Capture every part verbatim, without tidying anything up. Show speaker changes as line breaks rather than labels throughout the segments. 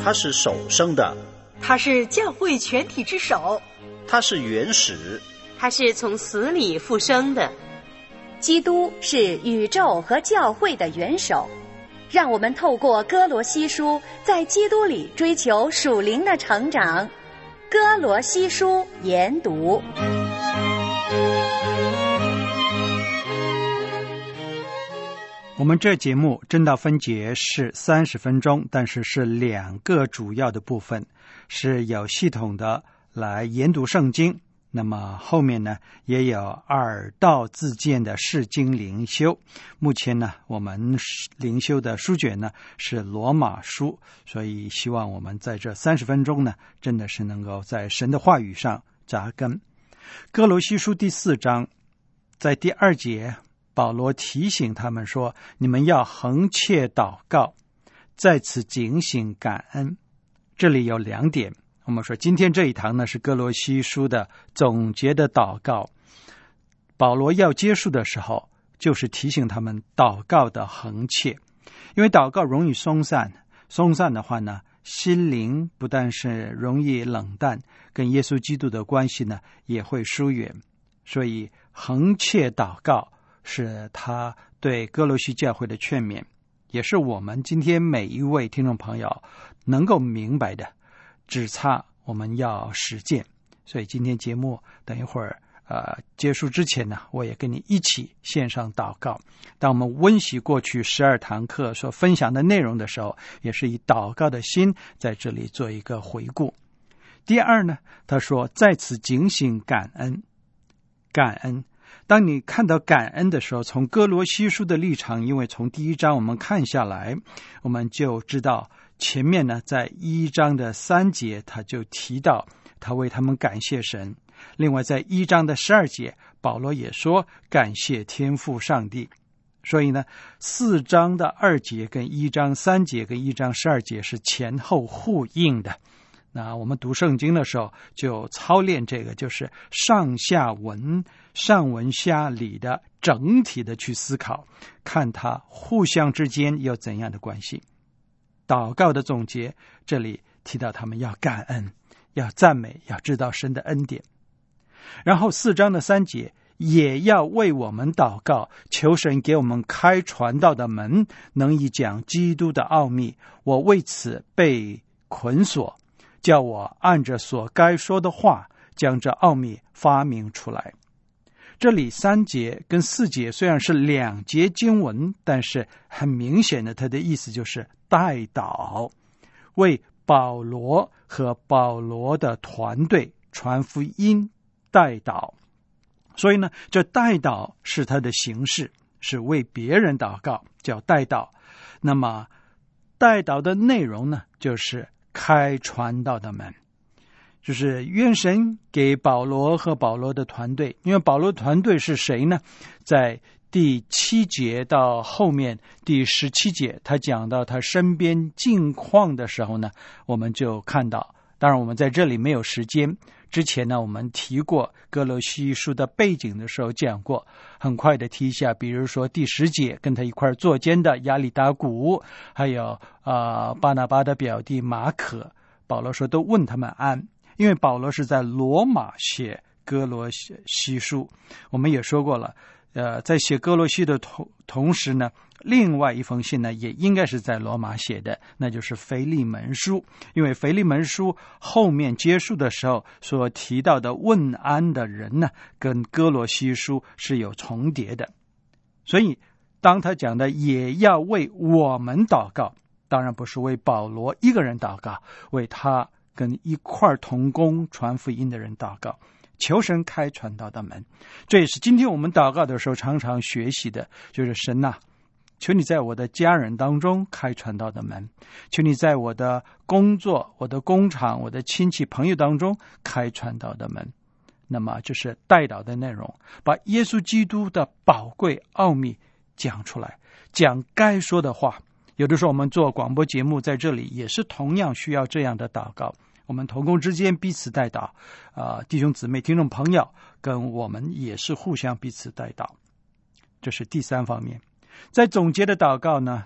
他是首生的，
他是教会全体之首，
他是原始，
他是从死里复生的。
基督是宇宙和教会的元首。让我们透过哥罗西书，在基督里追求属灵的成长。哥罗西书研读。
我们这节目真道分节是三十分钟，但是是两个主要的部分，是有系统的来研读圣经。那么后面呢，也有耳道自荐的释经灵修。目前呢，我们灵修的书卷呢是罗马书，所以希望我们在这三十分钟呢，真的是能够在神的话语上扎根。哥罗西书第四章，在第二节，保罗提醒他们说，你们要恒切祷告，在此警醒感恩。这里有两点，我们说今天这一堂呢是哥罗西书的总结的祷告。保罗要结束的时候，就是提醒他们祷告的恒切，因为祷告容易松散，松散的话呢，心灵不但是容易冷淡，跟耶稣基督的关系呢也会疏远。所以恒切祷告是他对哥罗西教会的劝勉，也是我们今天每一位听众朋友能够明白的，只差我们要实践。所以今天节目等一会儿呃结束之前呢，我也跟你一起线上祷告。当我们温习过去十二堂课所分享的内容的时候，也是以祷告的心在这里做一个回顾。第二呢，他说在此警醒感恩。感恩，当你看到感恩的时候，从哥罗西书的立场，因为从第一章我们看下来，我们就知道前面呢，在一章的三节他就提到他为他们感谢神。另外在一章的十二节，保罗也说感谢天父上帝。所以呢，四章的二节跟一章三节跟一章十二节是前后呼应的。那我们读圣经的时候就操练这个，就是上下文上文下理的整体的去思考，看它互相之间有怎样的关系。祷告的总结，这里提到他们要感恩，要赞美，要知道神的恩典。然后四章的三节，也要为我们祷告，求神给我们开传道的门，能以讲基督的奥秘。我为此被捆锁，叫我按着所该说的话，将这奥秘发明出来。这里三节跟四节虽然是两节经文，但是很明显的，它的意思就是代祷，为保罗和保罗的团队传福音代祷。所以呢，这代祷是它的形式，是为别人祷告，叫代祷。那么代祷的内容呢，就是开传道的门，就是愿神给保罗和保罗的团队。因为保罗团队是谁呢？在第七节到后面第十七节，他讲到他身边境况的时候呢，我们就看到，当然我们在这里没有时间，之前呢我们提过哥罗西书的背景的时候讲过，很快的提一下，比如说第十节跟他一块作监的亚里达古，还有呃巴拿巴的表弟马可，保罗说都问他们安，因为保罗是在罗马写哥罗西书。我们也说过了，呃，在写哥罗西的同同时呢，另外一封信呢也应该是在罗马写的，那就是腓利门书。因为腓利门书后面结束的时候所提到的问安的人呢，跟哥罗西书是有重叠的。所以当他讲的也要为我们祷告，当然不是为保罗一个人祷告，为他跟一块同工传福音的人祷告，求神开传道的门。这也是今天我们祷告的时候常常学习的，就是神啊，求你在我的家人当中开传道的门，求你在我的工作、我的工厂、我的亲戚朋友当中开传道的门。那么这是代祷的内容，把耶稣基督的宝贵奥秘讲出来，讲该说的话。有的时候我们做广播节目在这里也是同样需要这样的祷告，我们同工之间彼此代祷，呃，弟兄姊妹听众朋友跟我们也是互相彼此代祷。这是第三方面。在总结的祷告呢，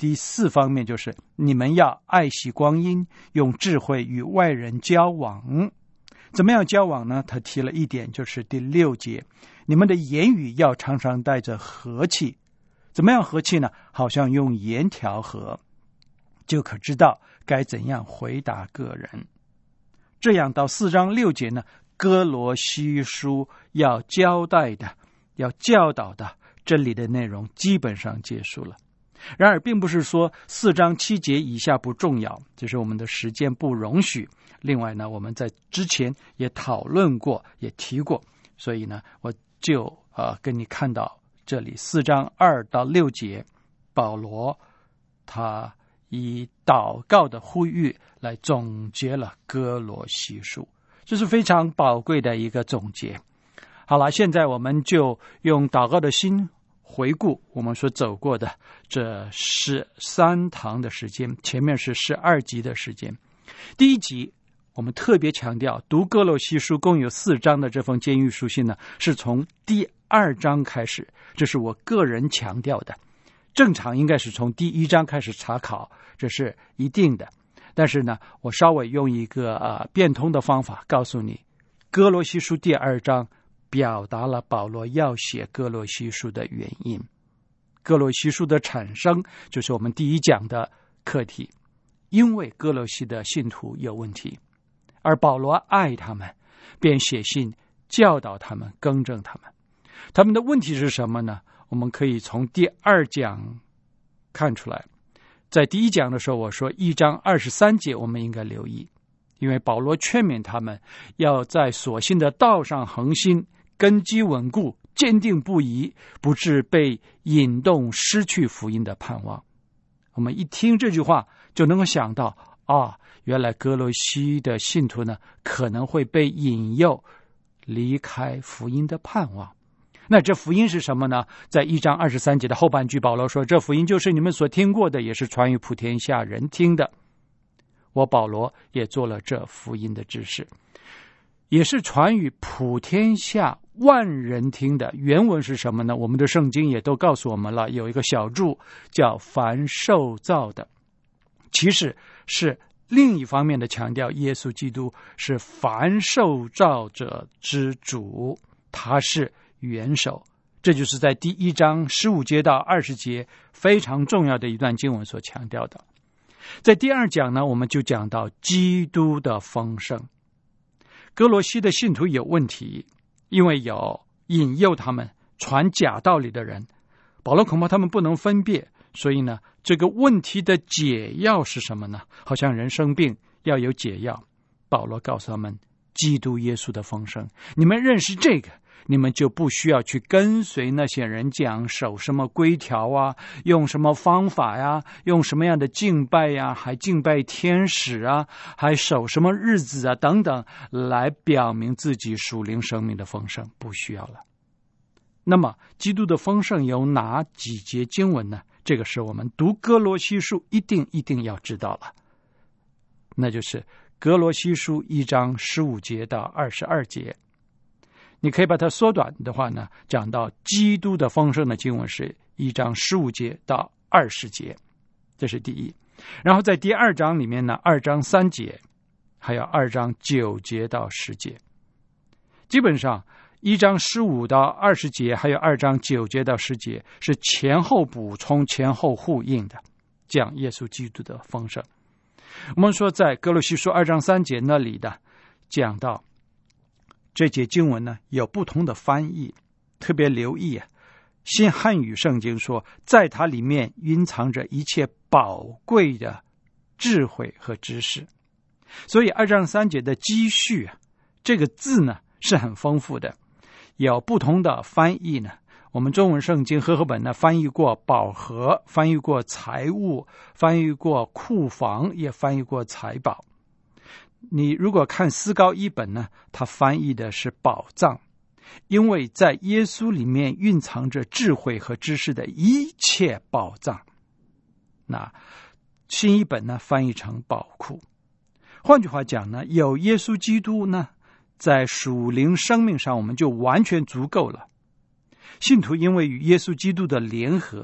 第四方面就是你们要爱惜光阴，用智慧与外人交往。怎么样交往呢？他提了一点，就是第六节，你们的言语要常常带着和气。怎么样和气呢？好像用盐调和，就可知道该怎样回答个人。这样到四章六节呢，哥罗西书要交代的、要教导的真理的内容基本上结束了。然而并不是说四章七节以下不重要，就是我们的时间不容许。另外呢，我们在之前也讨论过，也提过，所以呢，我就呃跟你看到这里四章二到六节，保罗他以祷告的呼吁来总结了哥罗西书，这是非常宝贵的一个总结。好了，现在我们就用祷告的心回顾我们所走过的这十三堂的时间，前面是十二集的时间。第一集我们特别强调，读哥罗西书共有四章的这封监狱书信呢，是从第二章开始，这是我个人强调的。正常应该是从第一章开始查考，这是一定的。但是呢，我稍微用一个呃变通的方法告诉你，哥罗西书第二章表达了保罗要写哥罗西书的原因。哥罗西书的产生就是我们第一讲的课题，因为哥罗西的信徒有问题，而保罗爱他们，便写信教导他们，更正他们。他们的问题是什么呢？我们可以从第二讲看出来。在第一讲的时候，我说一章二十三节我们应该留意，因为保罗劝勉他们要在所信的道上恒心，根基稳固，坚定不移，不致被引动失去福音的盼望。我们一听这句话就能够想到啊，原来哥罗西的信徒呢可能会被引诱离开福音的盼望。那这福音是什么呢？在一章二十三节的后半句，保罗说，这福音就是你们所听过的，也是传于普天下人听的。我保罗也做了这福音的指示，也是传于普天下万人听的。原文是什么呢？我们的圣经也都告诉我们了，有一个小注叫凡受造的，其实是另一方面的强调耶稣基督是凡受造者之主，他是元首。这就是在第一章十五节到二十节非常重要的一段经文所强调的。在第二讲呢，我们就讲到基督的丰盛。哥罗西的信徒有问题，因为有引诱他们传假道理的人，保罗恐怕他们不能分辨，所以呢，这个问题的解药是什么呢？好像人生病要有解药，保罗告诉他们基督耶稣的丰盛，你们认识这个，你们就不需要去跟随那些人讲守什么规条啊，用什么方法呀，用什么样的敬拜呀，还敬拜天使啊，还守什么日子啊等等，来表明自己属灵生命的丰盛，不需要了。那么基督的丰盛有哪几节经文呢？这个是我们读哥罗西书一定一定要知道了，那就是哥罗西书一章十五节到二十二节。你可以把它缩短的话呢，讲到基督的丰盛的经文是一章十五节到二十节，这是第一。然后在第二章里面呢，二章三节，还有二章九节到十节。基本上一章十五到二十节，还有二章九节到十节是前后补充、前后呼应的，讲耶稣基督的丰盛。我们说在哥罗西书二章三节那里的讲到这节经文呢，有不同的翻译，特别留意啊。新汉语圣经说，在它里面蕴藏着一切宝贵的智慧和知识。所以二章三节的积蓄啊，这个字呢是很丰富的，有不同的翻译呢。我们中文圣经和合本呢翻译过宝盒，翻译过财物，翻译过库房，也翻译过财宝。你如果看思高一本呢，它翻译的是宝藏，因为在耶稣里面蕴藏着智慧和知识的一切宝藏。那新一本呢翻译成宝库。换句话讲呢，有耶稣基督呢，在属灵生命上我们就完全足够了。信徒因为与耶稣基督的联合，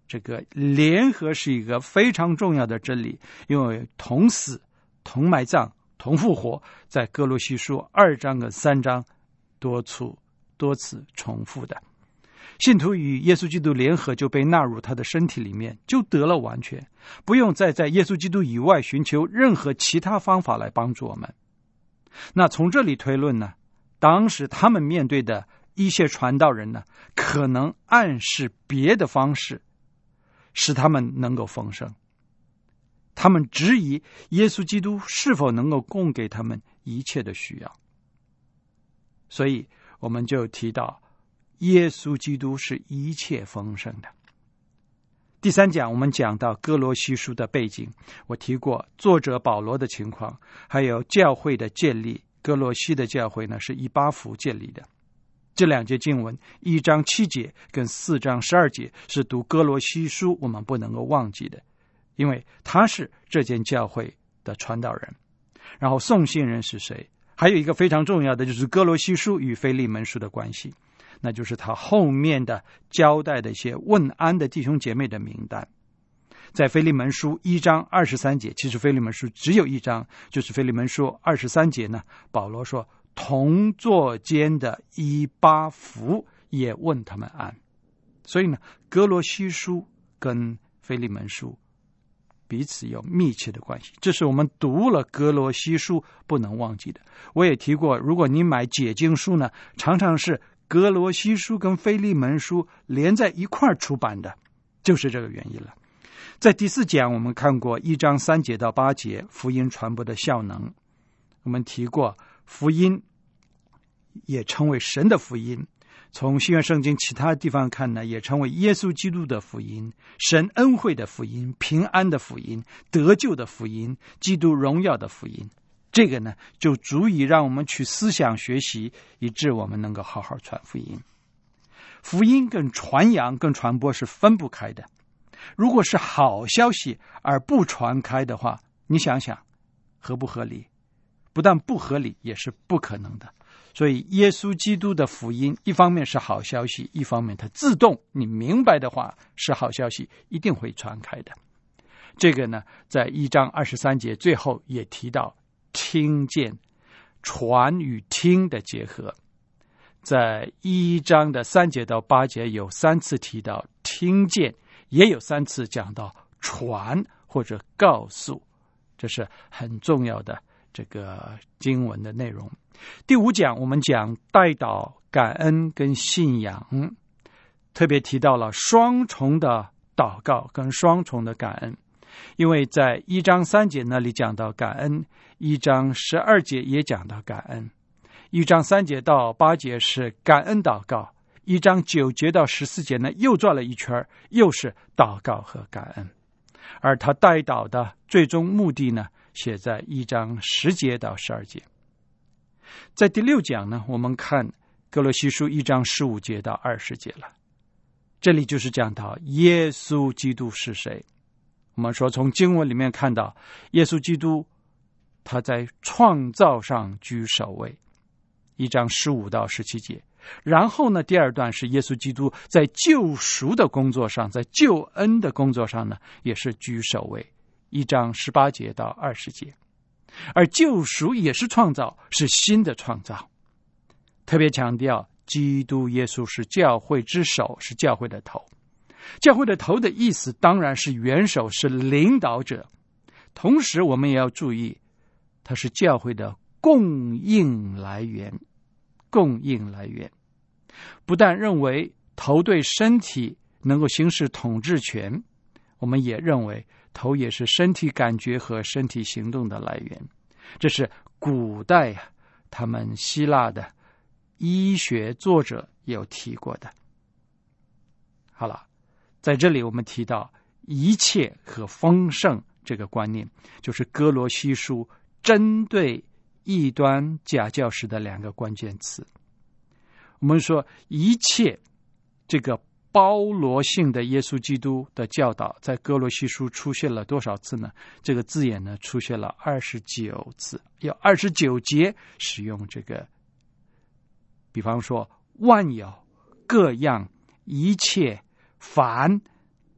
这个联合是一个非常重要的真理，因为同死、同埋葬、同复活，在哥罗西书二章跟三章多处多次重复的。信徒与耶稣基督联合，就被纳入他的身体里面，就得了完全，不用再在耶稣基督以外寻求任何其他方法来帮助我们。那从这里推论呢，当时他们面对的一些传道人呢，可能暗示别的方式使他们能够丰盛。他们质疑耶稣基督是否能够供给他们一切的需要。所以我们就提到耶稣基督是一切丰盛的。第三讲我们讲到哥罗西书的背景，我提过作者保罗的情况，还有教会的建立。哥罗西的教会呢是以巴弗建立的。这两节经文一章七节跟四章十二节是读哥罗西书我们不能够忘记的，因为他是这间教会的传道人。然后送信人是谁？还有一个非常重要的就是哥罗西书与腓利门书的关系，那就是他后面的交代的一些问安的弟兄姐妹的名单。在腓利门书一章二十三节，其实腓利门书只有一章，就是腓利门书二十三节呢，保罗说同作监的以巴弗也问他们安。所以呢，哥罗西书跟腓利门书彼此有密切的关系，这是我们读了哥罗西书不能忘记的。我也提过，如果你买解经书呢，常常是哥罗西书跟腓利门书连在一块出版的，就是这个原因了。在第四讲我们看过一章三节到八节福音传播的效能，我们提过福音也称为神的福音，从新约圣经其他地方看呢，也称为耶稣基督的福音、神恩惠的福音、平安的福音、得救的福音、基督荣耀的福音。这个呢就足以让我们去思想学习，以致我们能够好好传福音。福音跟传扬跟传播是分不开的，如果是好消息而不传开的话，你想想合不合理？不但不合理，也是不可能的。所以耶稣基督的福音一方面是好消息，一方面它自动你明白的话是好消息，一定会传开的。这个呢在一章二十三节最后也提到听见，传与听的结合。在一章的三节到八节有三次提到听见，也有三次讲到传或者告诉，这是很重要的这个经文的内容。第五讲我们讲代祷、感恩跟信仰，特别提到了双重的祷告跟双重的感恩。因为在一章三节那里讲到感恩，一章十二节也讲到感恩，一章三节到八节是感恩祷告，一章九节到十四节呢又转了一圈，又是祷告和感恩。而他代祷的最终目的呢写在一章十节到十二节。在第六讲呢，我们看哥罗西书一章十五节到二十节了，这里就是讲到耶稣基督是谁。我们说从经文里面看到耶稣基督他在创造上居首位，一章十五到十七节。然后呢第二段是耶稣基督在救赎的工作上，在救恩的工作上呢也是居首位，一章十八节到二十节。而救赎也是创造，是新的创造，特别强调基督耶稣是教会之首，是教会的头。教会的头的意思当然是元首，是领导者，同时我们也要注意它是教会的供应来源。供应来源不但认为头对身体能够行使统治权，我们也认为头也是身体感觉和身体行动的来源。这是古代啊，他们希腊的医学作者有提过的。好了，在这里我们提到一切和丰盛这个观念，就是哥罗西书针对异端假教师的两个关键词。我们说一切这个包罗性的耶稣基督的教导在哥罗西书出现了多少次呢？这个字眼呢出现了二十九次，有二十九节使用这个，比方说万有、各样、一切、凡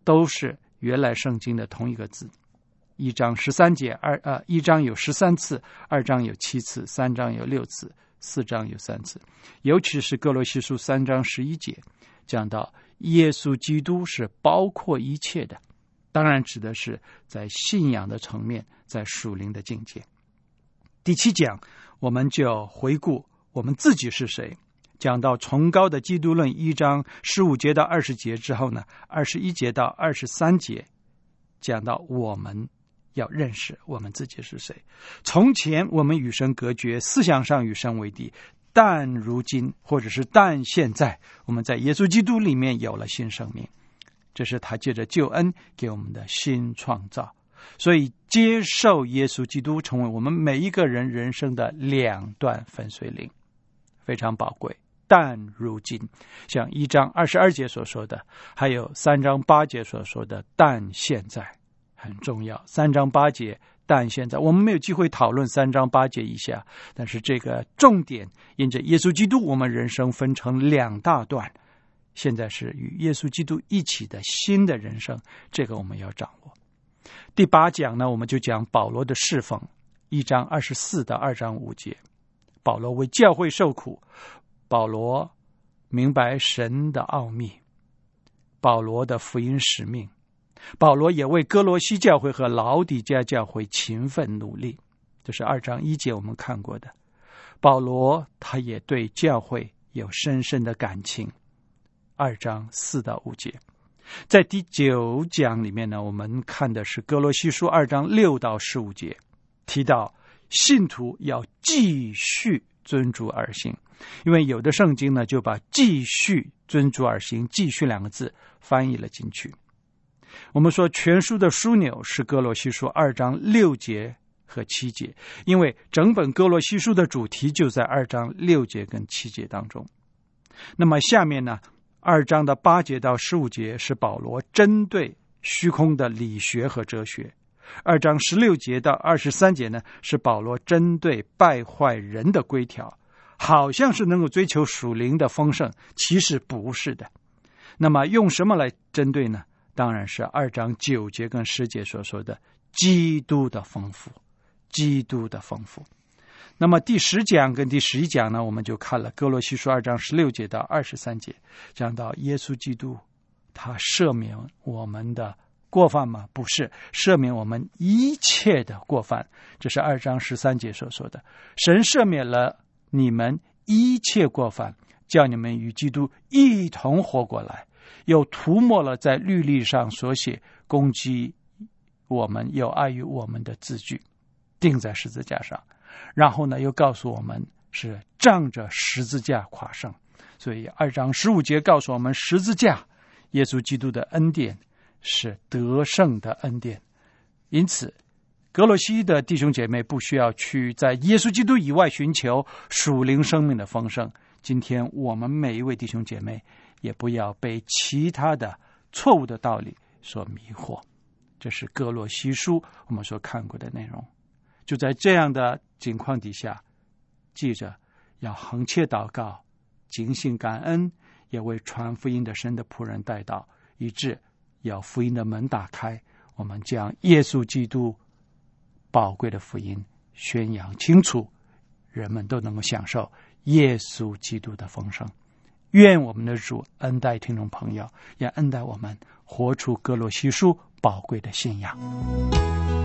都是原来圣经的同一个字。一章十三节，二呃，一章有十三次，二章有七次，三章有六次，四章有三次。尤其是哥罗西书三章十一节，讲到耶稣基督是包括一切的，当然指的是在信仰的层面，在属灵的境界。第七讲，我们就回顾我们自己是谁。讲到崇高的基督论一章十五节到二十节之后呢，二十一节到二十三节讲到我们要认识我们自己是谁。从前我们与神隔绝，思想上与神为敌，但如今或者是但现在，我们在耶稣基督里面有了新生命，这是他借着救恩给我们的新创造。所以接受耶稣基督成为我们每一个人人生的两段分水岭，非常宝贵。但如今，像一章二十二节所说的，还有三章八节所说的但现在，很重要。三章八节但现在，我们没有机会讨论三章八节以下，但是这个重点因着耶稣基督，我们人生分成两大段，现在是与耶稣基督一起的新的人生，这个我们要掌握。第八讲呢，我们就讲保罗的侍奉，一章二十四到二章五节。保罗为教会受苦，保罗明白神的奥秘，保罗的福音使命，保罗也为哥罗西教会和老底嘉教会勤奋努力，这是二章一节我们看过的。保罗他也对教会有深深的感情，二章四到五节。在第九讲里面呢，我们看的是哥罗西书二章六到十五节，提到信徒要继续遵主而行，因为有的圣经呢就把继续遵主而行继续两个字翻译了进去。我们说全书的枢纽是哥罗西书二章六节和七节，因为整本哥罗西书的主题就在二章六节跟七节当中。那么下面呢，二章的八节到十五节是保罗针对虚空的理学和哲学，二章十六节到二十三节呢，是保罗针对败坏人的规条，好像是能够追求属灵的丰盛，其实不是的。那么用什么来针对呢？当然是二章九节跟十节所说的基督的丰富，基督的丰富。那么第十讲跟第十一讲呢，我们就看了哥罗西书二章十六节到二十三节，讲到耶稣基督他赦免我们的过犯吗？不是，赦免我们一切的过犯，这是二章十三节所说的。神赦免了你们一切过犯，叫你们与基督一同活过来，又涂抹了在律例上所写攻击我们有碍于我们的字句，钉在十字架上。然后呢，又告诉我们是仗着十字架夸胜。所以二章十五节告诉我们，十字架耶稣基督的恩典是得胜的恩典。因此哥罗西的弟兄姐妹不需要去在耶稣基督以外寻求属灵生命的丰盛。今天我们每一位弟兄姐妹也不要被其他的错误的道理所迷惑。这是哥罗西书我们所看过的内容。就在这样的情况底下，记着要恒切祷告，警醒感恩，也为传福音的神的仆人代祷，以致要福音的门打开，我们将耶稣基督宝贵的福音宣扬清楚，人们都能够享受耶稣基督的丰盛。愿我们的主恩待听众朋友，也恩待我们活出哥罗西书宝贵的信仰。